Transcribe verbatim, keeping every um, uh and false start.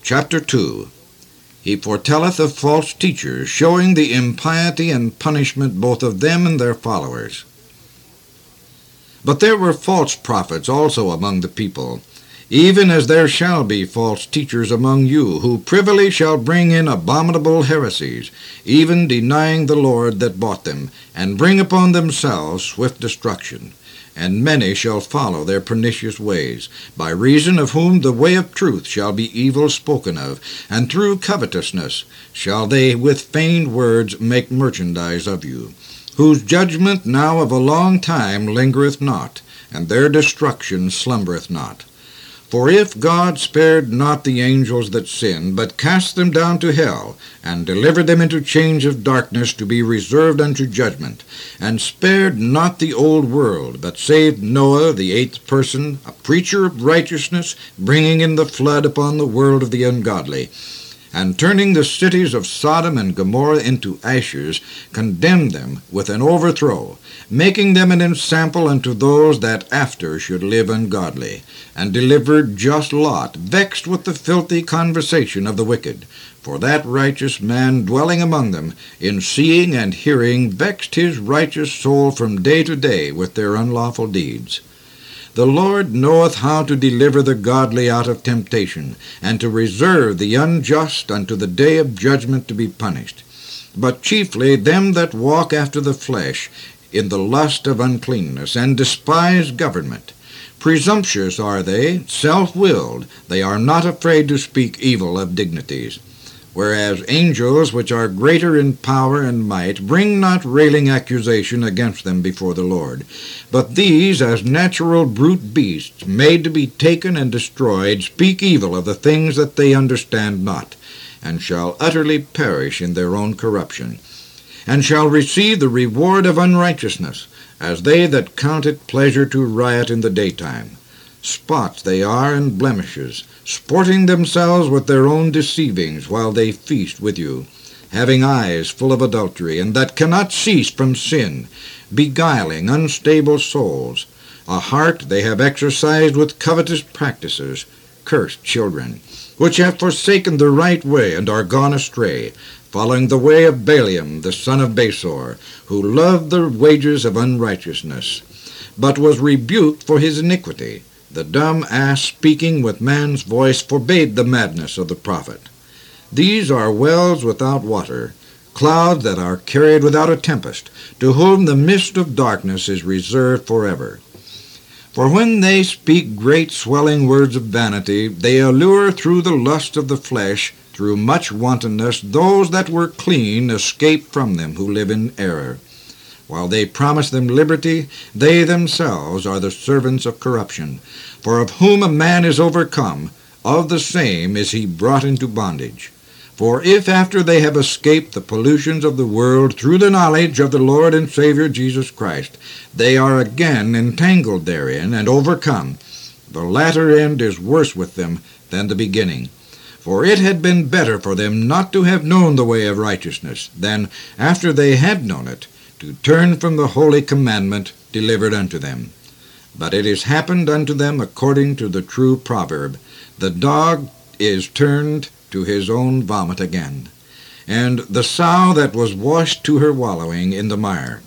Chapter two. He foretelleth of false teachers, showing the impiety and punishment both of them and their followers. But there were false prophets also among the people, even as there shall be false teachers among you, who privily shall bring in abominable heresies, even denying the Lord that bought them, and bring upon themselves swift destruction. And many shall follow their pernicious ways, by reason of whom the way of truth shall be evil spoken of, and through covetousness shall they with feigned words make merchandise of you, whose judgment now of a long time lingereth not, and their destruction slumbereth not. For if God spared not the angels that sinned, but cast them down to hell, and delivered them into chains of darkness to be reserved unto judgment, and spared not the old world, but saved Noah, the eighth person, a preacher of righteousness, bringing in the flood upon the world of the ungodly, and turning the cities of Sodom and Gomorrah into ashes, condemned them with an overthrow, making them an ensample unto those that after should live ungodly, and delivered just Lot, vexed with the filthy conversation of the wicked. For that righteous man dwelling among them, in seeing and hearing, vexed his righteous soul from day to day with their unlawful deeds. The Lord knoweth how to deliver the godly out of temptation, and to reserve the unjust unto the day of judgment to be punished, but chiefly them that walk after the flesh, in the lust of uncleanness, and despise government. Presumptuous are they, self-willed, they are not afraid to speak evil of dignities. Whereas angels, which are greater in power and might, bring not railing accusation against them before the Lord. But these, as natural brute beasts, made to be taken and destroyed, speak evil of the things that they understand not, and shall utterly perish in their own corruption, and shall receive the reward of unrighteousness, as they that count it pleasure to riot in the daytime. Spots they are and blemishes, sporting themselves with their own deceivings while they feast with you, having eyes full of adultery, and that cannot cease from sin, beguiling unstable souls. A heart they have exercised with covetous practices, cursed children, which have forsaken the right way and are gone astray, following the way of Balaam the son of Besor, who loved the wages of unrighteousness, but was rebuked for his iniquity. The dumb ass speaking with man's voice forbade the madness of the prophet. These are wells without water, clouds that are carried without a tempest, to whom the mist of darkness is reserved forever. For when they speak great swelling words of vanity, they allure through the lust of the flesh, through much wantonness, those that were clean escape from them who live in error. While they promise them liberty, they themselves are the servants of corruption. For of whom a man is overcome, of the same is he brought into bondage. For if after they have escaped the pollutions of the world through the knowledge of the Lord and Savior Jesus Christ, they are again entangled therein and overcome, the latter end is worse with them than the beginning. For it had been better for them not to have known the way of righteousness, than, after they had known it, to turn from the holy commandment delivered unto them. But it is happened unto them according to the true proverb, the dog is turned to his own vomit again, and the sow that was washed to her wallowing in the mire.